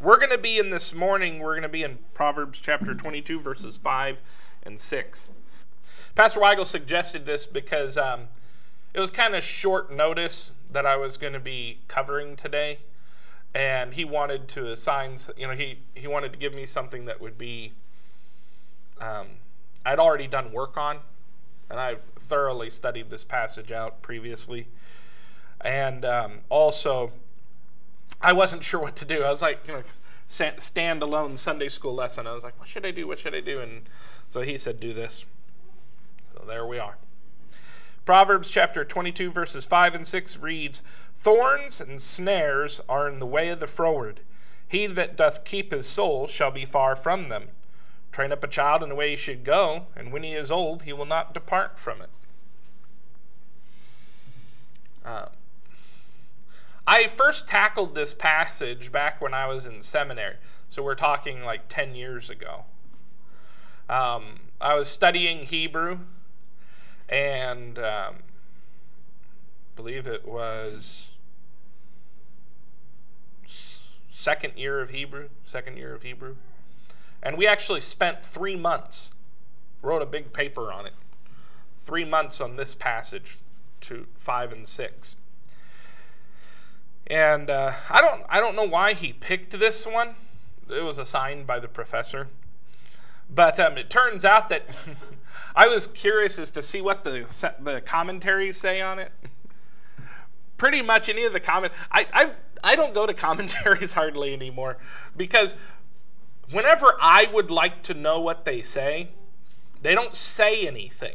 We're going to be in Proverbs chapter 22, verses 5 and 6. Pastor Weigel suggested this because it was kind of short notice that I was going to be covering today. And he wanted to assign, he wanted to give me something that would be, I'd already done work on. And I thoroughly studied this passage out previously. And also, I wasn't sure what to do. I was like, standalone Sunday school lesson. I was like, what should I do? And so he said, do this. So there we are. Proverbs chapter 22, verses 5 and 6 reads, Thorns and snares are in the way of the froward. He that doth keep his soul shall be far from them. Train up a child in the way he should go, and when he is old, he will not depart from it. I first tackled this passage back when I was in seminary, so we're talking like 10 years ago. I was studying Hebrew, and I believe it was second year of Hebrew. And we actually spent 3 months, wrote a big paper on it, 3 months on this passage, 5 and 6. And I don't know why he picked this one. It was assigned by the professor. But it turns out that I was curious as to see what the commentaries say on it. Pretty much any of the I don't go to commentaries hardly anymore, because whenever I would like to know what they say, they don't say anything.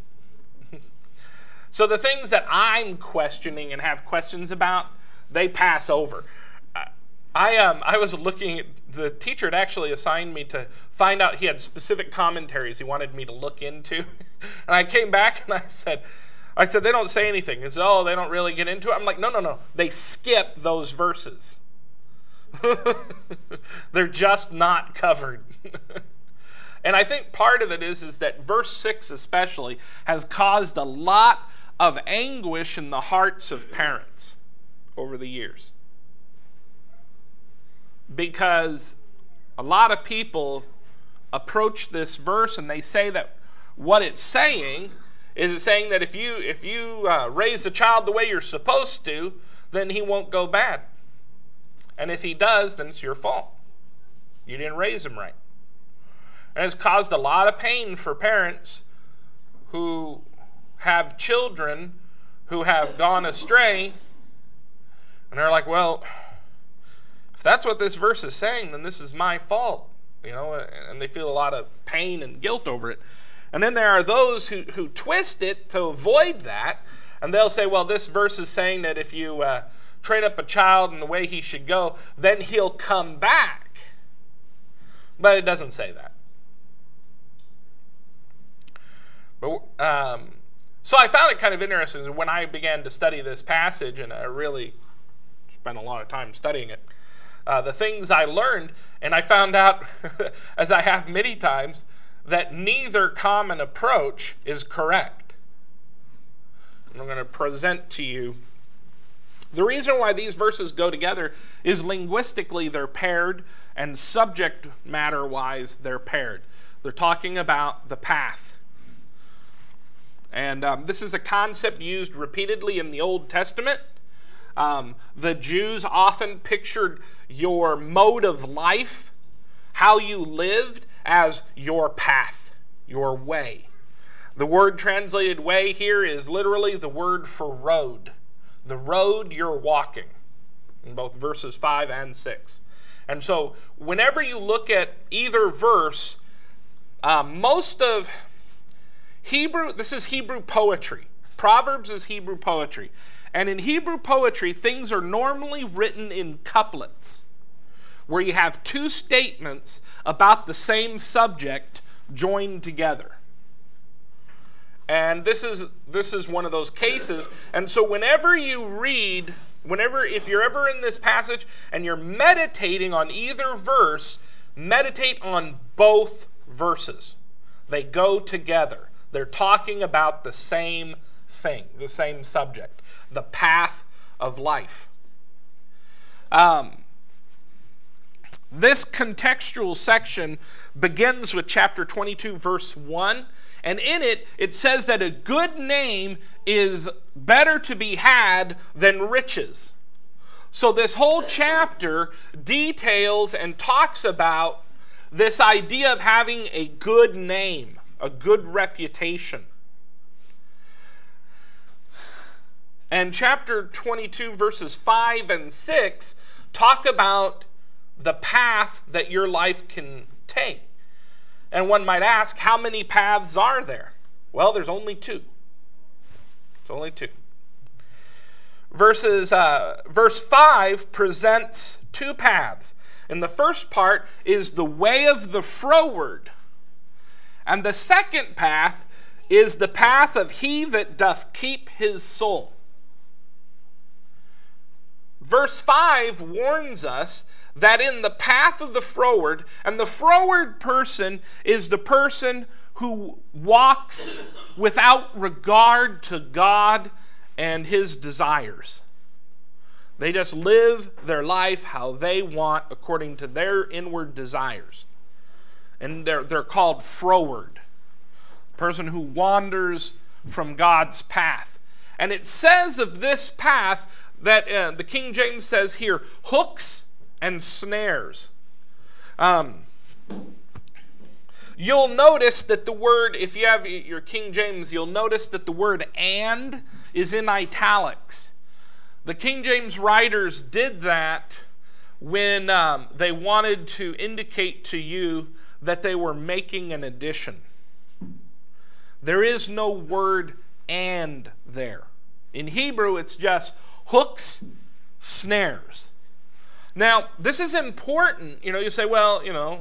So the things that I'm questioning and have questions about, they pass over. I was looking at, the teacher had actually assigned me to find out, he had specific commentaries he wanted me to look into. And I came back and I said, they don't say anything. He said, they don't really get into it. I'm like, no. They skip those verses. They're just not covered. And I think part of it is that verse 6 especially has caused a lot of anguish in the hearts of parents over the years. Because a lot of people approach this verse and they say that what it's saying is saying that if you raise a child the way you're supposed to, then he won't go bad. And if he does, then it's your fault. You didn't raise him right. And it's caused a lot of pain for parents who have children who have gone astray. And they're like, well, if that's what this verse is saying, then this is my fault. And they feel a lot of pain and guilt over it. And then there are those who twist it to avoid that. And they'll say, well, this verse is saying that if you train up a child in the way he should go, then he'll come back. But it doesn't say that. But so I found it kind of interesting when I began to study this passage, and I really spent a lot of time studying it. The things I learned, and I found out, as I have many times, that neither common approach is correct. And I'm going to present to you the reason why these verses go together is linguistically they're paired, and subject matter-wise they're paired. They're talking about the path. And this is a concept used repeatedly in the Old Testament. The Jews often pictured your mode of life, how you lived, as your path, your way. The word translated way here is literally the word for road. The road you're walking, in both verses 5 and 6. And so whenever you look at either verse, most of Hebrew, this is Hebrew poetry. Proverbs is Hebrew poetry. And in Hebrew poetry, things are normally written in couplets, where you have two statements about the same subject joined together. And this is one of those cases. And so whenever you read, if you're ever in this passage and you're meditating on either verse, meditate on both verses. They go together. They're talking about the same thing, the same subject, the path of life. This contextual section begins with chapter 22, verse 1. And in it, it says that a good name is better to be had than riches. So this whole chapter details and talks about this idea of having a good name, a good reputation. And chapter 22, verses 5 and 6 talk about the path that your life can take. And one might ask, how many paths are there? Well, there's only two. It's only two. Verse 5 presents two paths. And the first part is the way of the froward. And the second path is the path of he that doth keep his soul. Verse 5 warns us that in the path of the froward, and the froward person is the person who walks without regard to God and his desires. They just live their life how they want according to their inward desires. And they're called froward. Person who wanders from God's path. And it says of this path that the King James says here, hooks and snares. You'll notice that the word, if you have your King James, you'll notice that the word and is in italics. The King James writers did that when they wanted to indicate to you that they were making an addition. There is no word and there. In Hebrew, it's just hooks, snares. Now, this is important. You say, well,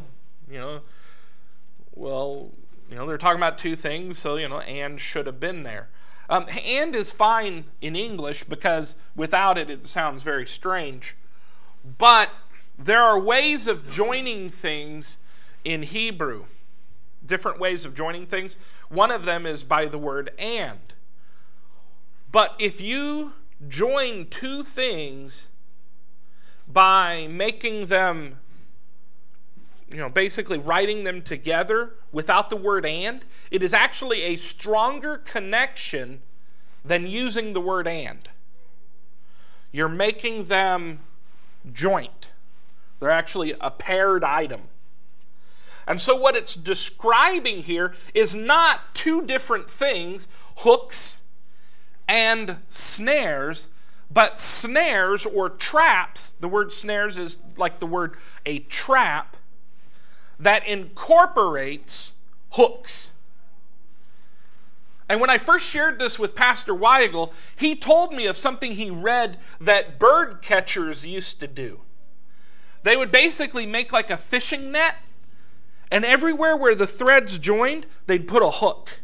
they're talking about two things, so, and should have been there. And is fine in English because without it, it sounds very strange. But there are ways of joining things in Hebrew, different ways of joining things. One of them is by the word and. But if you join two things by making them, basically writing them together without the word and, it is actually a stronger connection than using the word and. You're making them joint. They're actually a paired item. And so what it's describing here is not two different things, hooks and snares, but snares or traps. The word snares is like the word a trap that incorporates hooks. And when I first shared this with Pastor Weigel, he told me of something he read that bird catchers used to do. They would basically make like a fishing net, and everywhere where the threads joined, they'd put a hook.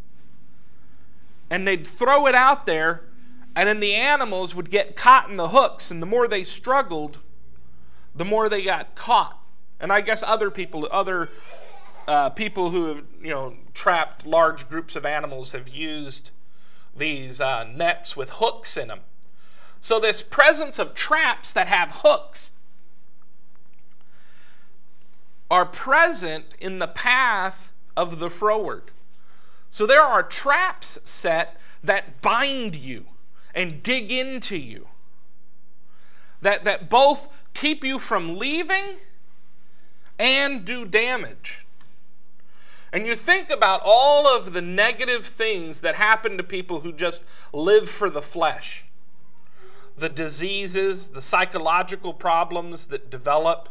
And they'd throw it out there, and then the animals would get caught in the hooks, and the more they struggled, the more they got caught. And I guess other people who have trapped large groups of animals have used these nets with hooks in them. So this presence of traps that have hooks are present in the path of the froward. So there are traps set that bind you and dig into you, that both keep you from leaving and do damage. And you think about all of the negative things that happen to people who just live for the flesh. The diseases, the psychological problems that develop.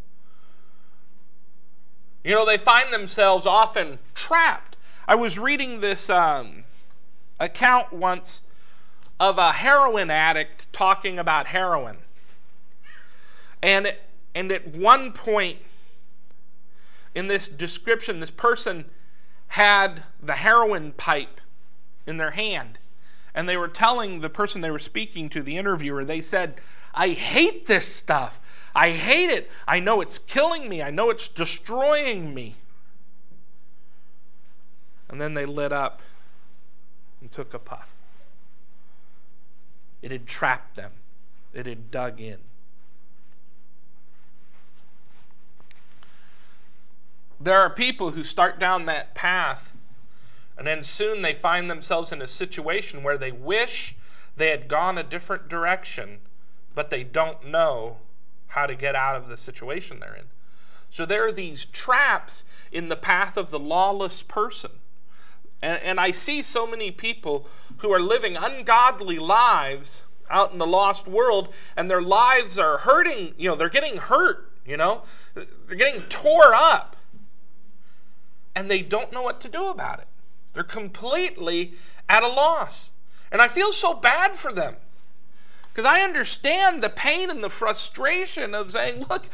They find themselves often trapped. I was reading this account once of a heroin addict talking about heroin. And at one point in this description, this person had the heroin pipe in their hand. And they were telling the person they were speaking to, the interviewer, they said, "I hate this stuff. I hate it. I know it's killing me. I know it's destroying me." And then they lit up and took a puff. It had trapped them. It had dug in. There are people who start down that path, and then soon they find themselves in a situation where they wish they had gone a different direction, but they don't know how to get out of the situation they're in. So there are these traps in the path of the lawless person. And I see so many people who are living ungodly lives out in the lost world, and their lives are hurting, they're getting hurt, they're getting tore up. And they don't know what to do about it. They're completely at a loss. And I feel so bad for them, because I understand the pain and the frustration of saying, look,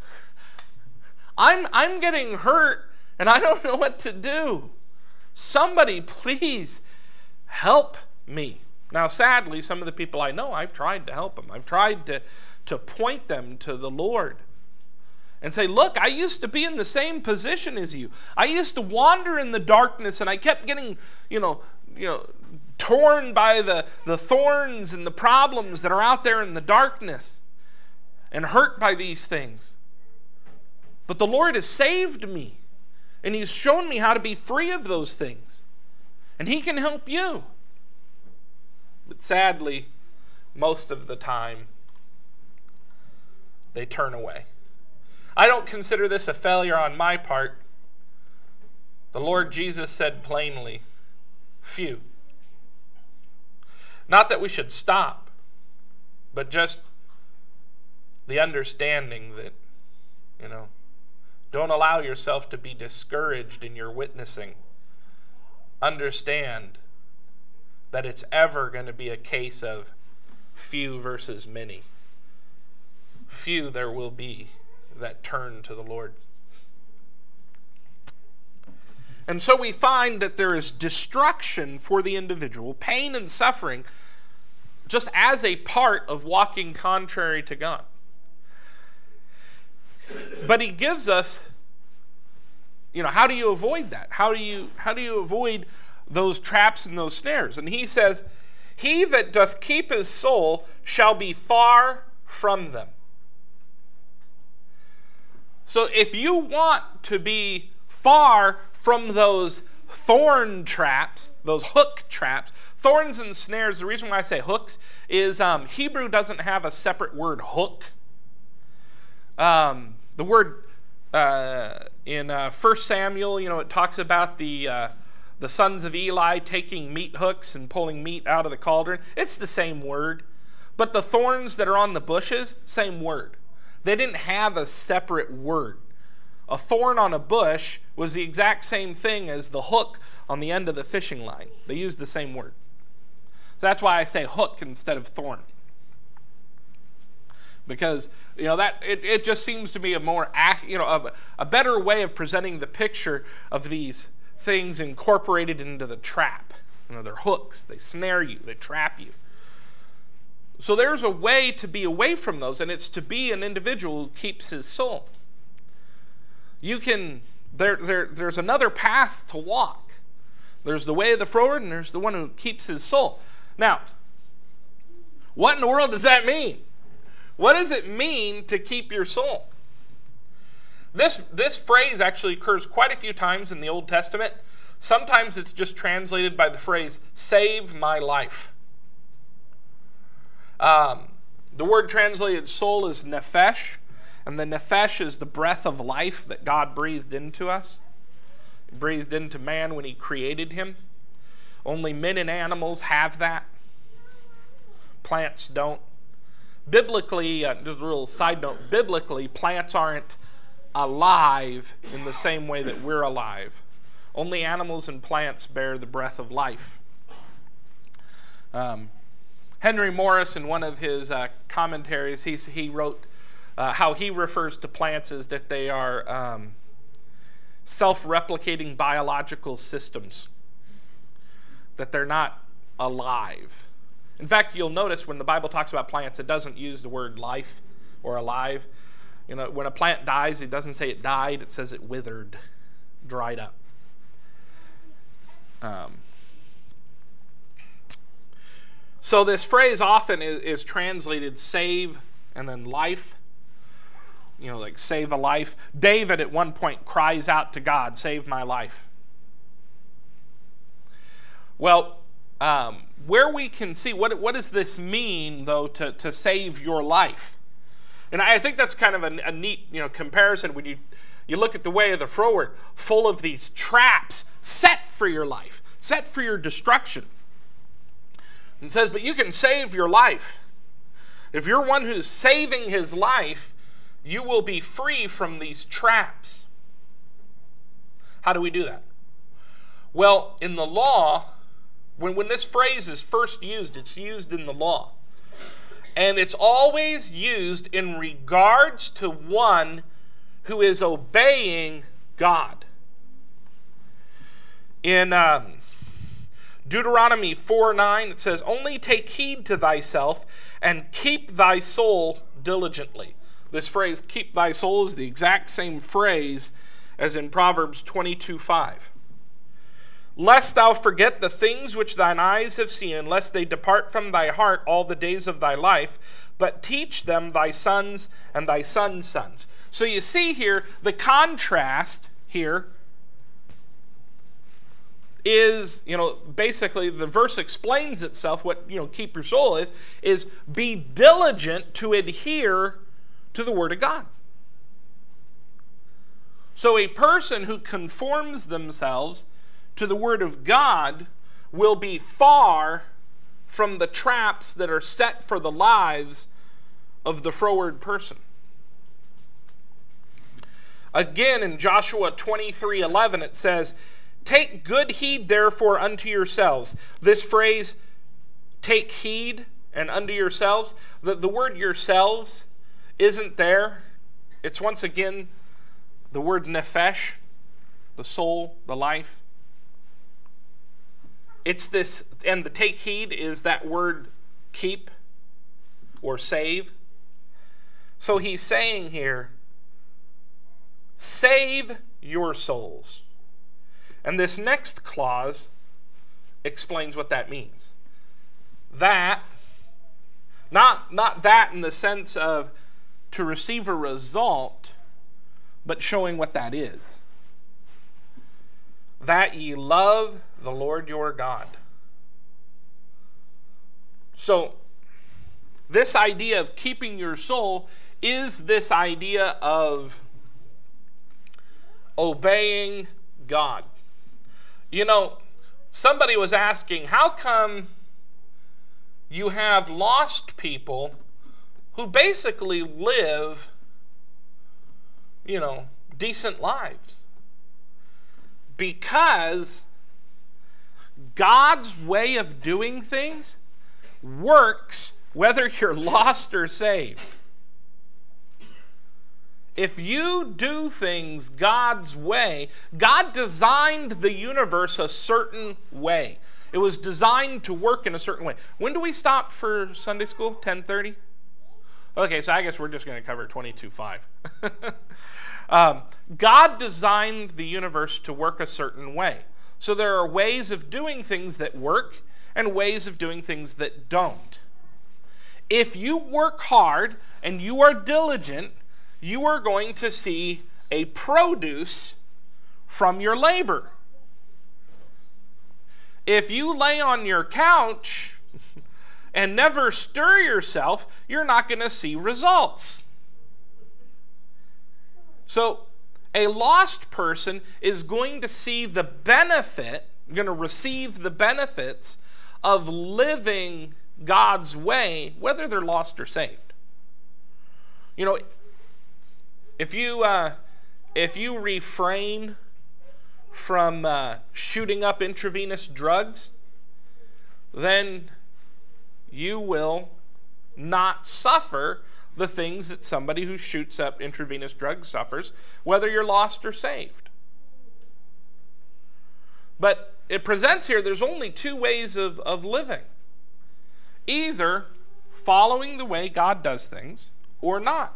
I'm getting hurt and I don't know what to do. Somebody please help me. Now, sadly, some of the people I know, I've tried to help them. I've tried to point them to the Lord and say, look, I used to be in the same position as you. I used to wander in the darkness, and I kept getting, torn by the thorns and the problems that are out there in the darkness and hurt by these things. But the Lord has saved me, and He's shown me how to be free of those things. And He can help you. But sadly, most of the time, they turn away. I don't consider this a failure on my part. The Lord Jesus said plainly, few. Not that we should stop, but just the understanding that, don't allow yourself to be discouraged in your witnessing. Understand that it's ever going to be a case of few versus many. Few there will be that turn to the Lord. And so we find that there is destruction for the individual, pain and suffering, just as a part of walking contrary to God. But He gives us, how do you avoid that? How do you avoid those traps and those snares? And He says, he that doth keep his soul shall be far from them. So if you want to be far from those thorn traps, those hook traps, thorns and snares, the reason why I say hooks is Hebrew doesn't have a separate word hook. The word in 1 Samuel, it talks about the sons of Eli taking meat hooks and pulling meat out of the cauldron. It's the same word. But the thorns that are on the bushes, same word. They didn't have a separate word. A thorn on a bush was the exact same thing as the hook on the end of the fishing line. They used the same word. So that's why I say hook instead of thorn. Because that it just seems to be a more a better way of presenting the picture of these things incorporated into the trap. They're hooks. They snare you. They trap you. So there's a way to be away from those, and it's to be an individual who keeps his soul. You can there's another path to walk. There's the way of the froward, and there's the one who keeps his soul. Now, what in the world does that mean? What does it mean to keep your soul? This phrase actually occurs quite a few times in the Old Testament. Sometimes it's just translated by the phrase, save my life. The word translated soul is nephesh, and the nephesh is the breath of life that God breathed into us. He breathed into man when He created him. Only men and animals have that. Plants don't. Biblically, just a little side note, biblically, plants aren't alive in the same way that we're alive. Only animals and plants bear the breath of life. Henry Morris, in one of his commentaries, he wrote how he refers to plants as that they are self-replicating biological systems, that they're not alive. In fact, you'll notice when the Bible talks about plants, it doesn't use the word life or alive. When a plant dies, it doesn't say it died, it says it withered, dried up. So this phrase often is translated save and then life. like save a life. David at one point cries out to God, save my life. Well, where we can see, what does this mean, though, to save your life? And I think that's kind of a neat comparison when you look at the way of the froward, full of these traps set for your life, set for your destruction. And says, but you can save your life. If you're one who's saving his life, you will be free from these traps. How do we do that? Well, in the law, when this phrase is first used, it's used in the law. And it's always used in regards to one who is obeying God. In Deuteronomy 4:9, it says, only take heed to thyself and keep thy soul diligently. This phrase, keep thy soul, is the exact same phrase as in Proverbs 22:5. Lest thou forget the things which thine eyes have seen, lest they depart from thy heart all the days of thy life, but teach them thy sons and thy sons' sons. So you see here, the contrast here is, basically the verse explains itself. What, keep your soul is be diligent to adhere to the Word of God. So a person who conforms themselves to the Word of God will be far from the traps that are set for the lives of the froward person. Again, in Joshua 23:11, it says, take good heed, therefore, unto yourselves. This phrase, take heed and unto yourselves, the word yourselves isn't there. It's once again the word nephesh, the soul, the life. It's this, and the take heed is that word keep or save. So he's saying here, save your souls. And this next clause explains what that means. That, not that in the sense of to receive a result, but showing what that is. That ye love the Lord your God. So, this idea of keeping your soul is this idea of obeying God. Somebody was asking, how come you have lost people who basically live, decent lives? Because God's way of doing things works whether you're lost or saved. If you do things God's way, God designed the universe a certain way. It was designed to work in a certain way. When do we stop for Sunday school? 10:30? Okay, so I guess we're just going to cover 22:5. God designed the universe to work a certain way. So there are ways of doing things that work and ways of doing things that don't. If you work hard and you are diligent, you are going to see a produce from your labor. If you lay on your couch and never stir yourself, you're not going to see results. So, a lost person is going to see the benefit, going to receive the benefits of living God's way, whether they're lost or saved. If you refrain from shooting up intravenous drugs, then you will not suffer the things that somebody who shoots up intravenous drugs suffers, whether you're lost or saved. But it presents here, there's only two ways of living. Either following the way God does things or not.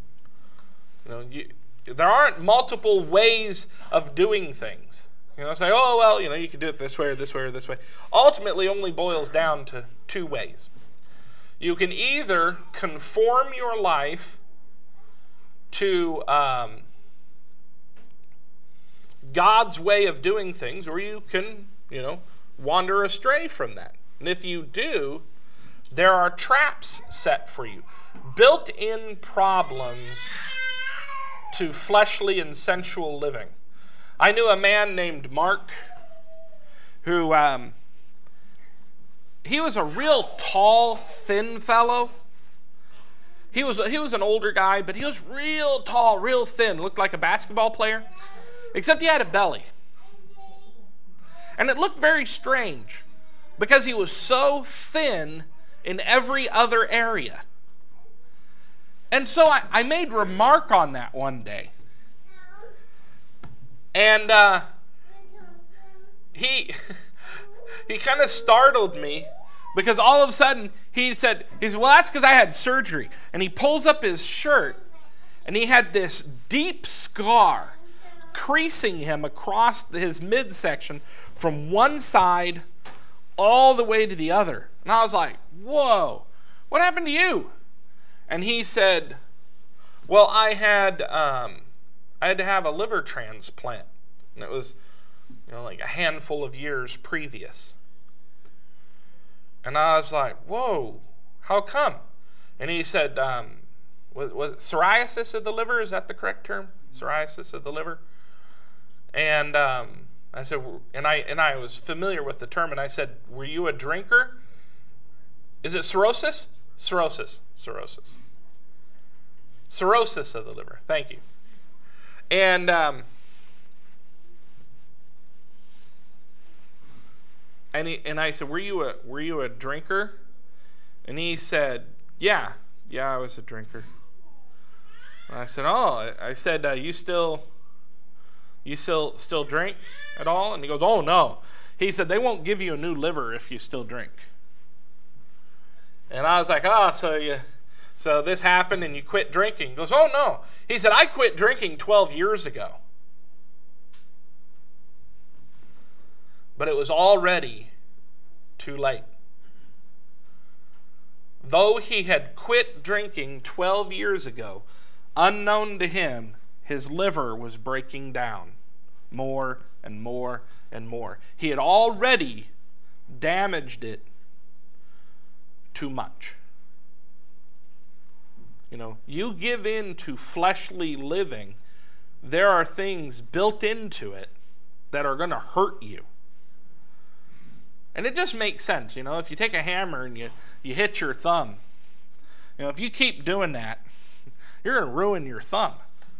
There aren't multiple ways of doing things. Say, you can do it this way or this way or this way. Ultimately, only boils down to two ways. You can either conform your life to God's way of doing things, or you can, wander astray from that. And if you do, there are traps set for you. Built-in problems to fleshly and sensual living. I knew a man named Mark who, he was a real tall, thin fellow. He was an older guy, but he was real tall, real thin, looked like a basketball player, except he had a belly. And it looked very strange because he was so thin in every other area. And so I made remark on that one day. And he kind of startled me because all of a sudden he said, well, that's because I had surgery. And he pulls up his shirt and he had this deep scar creasing him across his midsection from one side all the way to the other. And I was like, whoa, what happened to you? And he said, well, I had to have a liver transplant. And it was, like a handful of years previous. And I was like, whoa, how come? And he said, was psoriasis of the liver? Is that the correct term? Psoriasis of the liver? And I said, and I was familiar with the term, and I said, were you a drinker? Is it cirrhosis? Cirrhosis of the liver. Thank you. And I said, were you a drinker? And he said, yeah, I was a drinker. And I said, you still drink at all? And he goes, oh no. He said, they won't give you a new liver if you still drink. And I was like, so this happened and you quit drinking. He goes, oh no. He said, I quit drinking 12 years ago. But it was already too late. Though he had quit drinking 12 years ago, unknown to him, his liver was breaking down more and more and more. He had already damaged it too much. You give in to fleshly living, there are things built into it that are going to hurt you. And it just makes sense, if you take a hammer and you hit your thumb, if you keep doing that, you're going to ruin your thumb.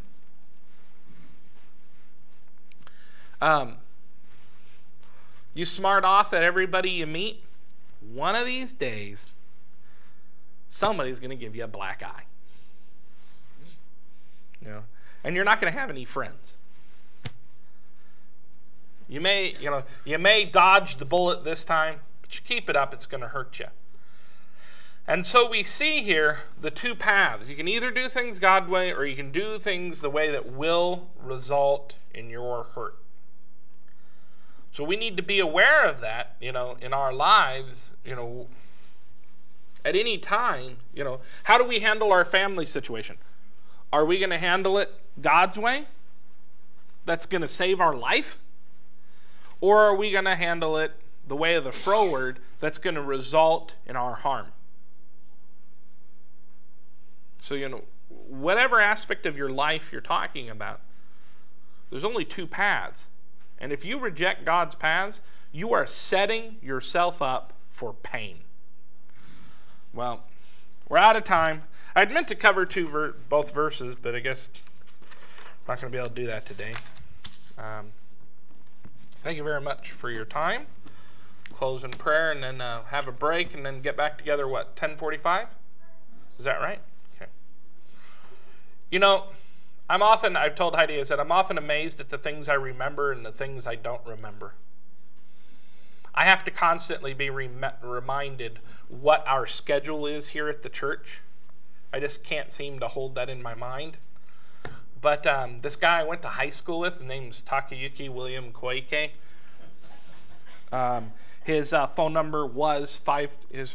You smart off at everybody you meet, one of these days, somebody's going to give you a black eye. And you're not going to have any friends. You may dodge the bullet this time, but you keep it up, it's going to hurt you. And so we see here the two paths. You can either do things God's way, or you can do things the way that will result in your hurt. So we need to be aware of that, in our lives, at any time, how do we handle our family situation? Are we going to handle it God's way? That's going to save our life? Or are we going to handle it the way of the froward that's going to result in our harm? So, whatever aspect of your life you're talking about, there's only two paths. And if you reject God's paths, you are setting yourself up for pain. Well, we're out of time. I'd meant to cover both verses, but I guess I'm not going to be able to do that today. Thank you very much for your time. Close in prayer and then have a break and then get back together, 10:45? Is that right? Okay. I've told Heidi, I said, I'm often amazed at the things I remember and the things I don't remember. I have to constantly be reminded what our schedule is here at the church. I just can't seem to hold that in my mind. But this guy I went to high school with, his name's Takayuki William Koike. His phone number was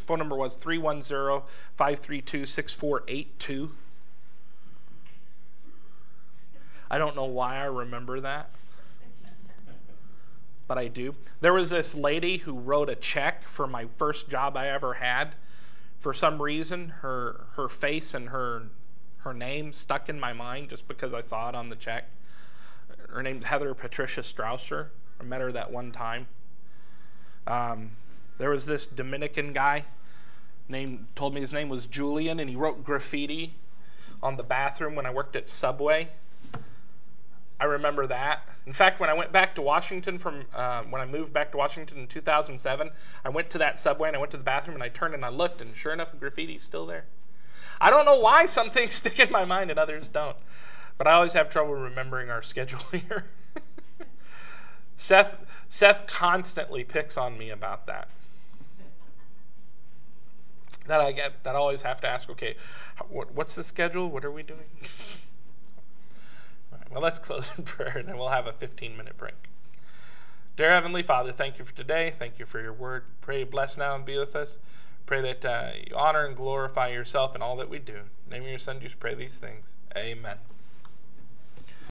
310-532-6482. I don't know why I remember that, but I do. There was this lady who wrote a check for my first job I ever had. For some reason, her face and her name stuck in my mind just because I saw it on the check. Her name's Heather Patricia Strausser. I met her that one time. There was this Dominican guy told me his name was Julian, and he wrote graffiti on the bathroom when I worked at Subway. I remember that. In fact, when I went back to Washington when I moved back to Washington in 2007, I went to that Subway and I went to the bathroom and I turned and I looked, and sure enough, the graffiti's still there. I don't know why some things stick in my mind and others don't, but I always have trouble remembering our schedule here. Seth constantly picks on me about that. That I always have to ask, okay, what's the schedule? What are we doing? All right, well, let's close in prayer, and then we'll have a 15-minute break. Dear Heavenly Father, thank you for today. Thank you for your word. Pray you bless now and be with us. Pray that you honor and glorify yourself in all that we do. In the name of your Son, just pray these things. Amen.